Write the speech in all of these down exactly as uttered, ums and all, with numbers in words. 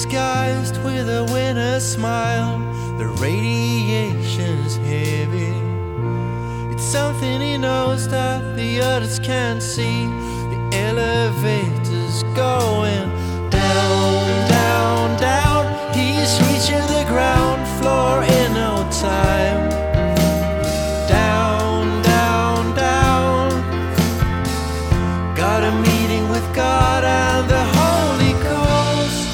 disguised with a winter smile. The radiation's heavy. It's something he knows that the others can't see. The elevator's going down, down, down. He's reaching the ground floor in no time. Down, down, down. Got a meeting with God and the Holy Ghost.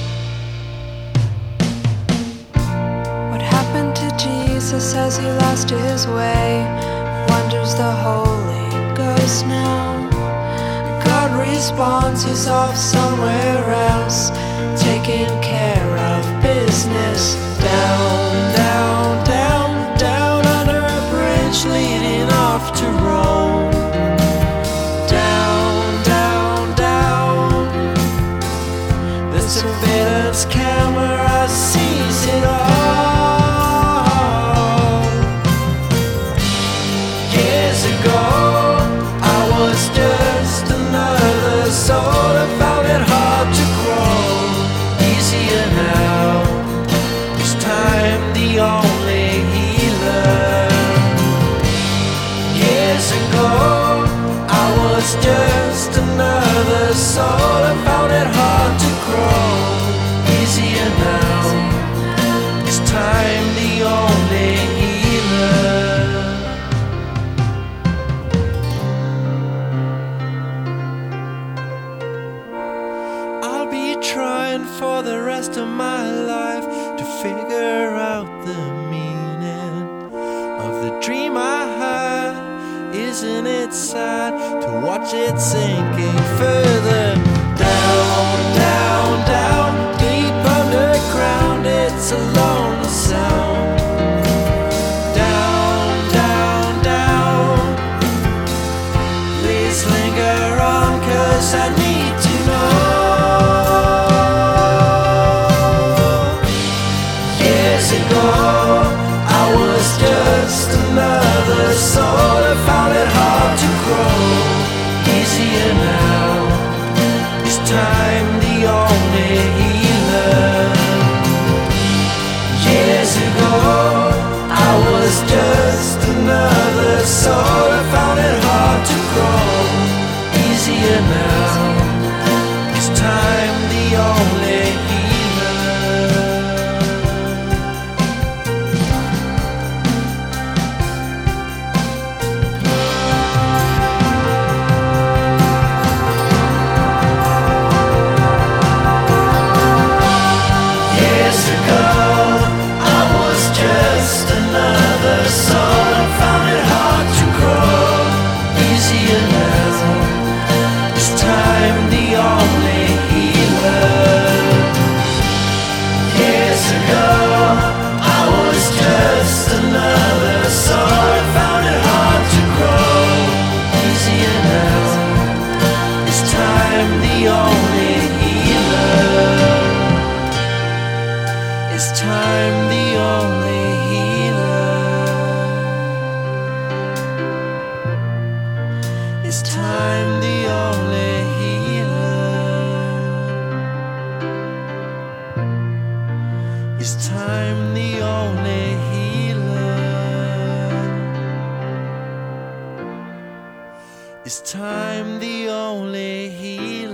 What happened to Jesus as he lost his way? Wonders the Holy Ghost now. God responds, he's off somewhere else, taking care of business. Down, down, down, down under a bridge leading off to Rome. Down, down, down. The surveillance camera sees it all. Years ago, I was just another soul. I found it hard to grow. Easier now. Is time the only healer? Years ago, I was just another soul. I found it hard to grow. Easier now. Is time the only healer? I'll be trying for the rest of my life to figure out the meaning of the dream I had. Isn't it sad to watch it sinking further down, down, down, deep underground? It's a lonely sound. Down, down, down. Please linger on, 'cause I need to know. Years ago, I was just another soul. I found it hard to grow. Easier now. Is time the only healer? Years ago, I was just another soul. I found it hard to grow. Easier now. Is time the only healer? Years ago, I was just another soul. I found it hard to grow. Easier now. Is time the only healer? Years ago, I was just another soul. I found it hard to grow. Easier now. Is time the only healer? Is time the only healer? Is time the only healer? Is time the only healer? Is time the only healer?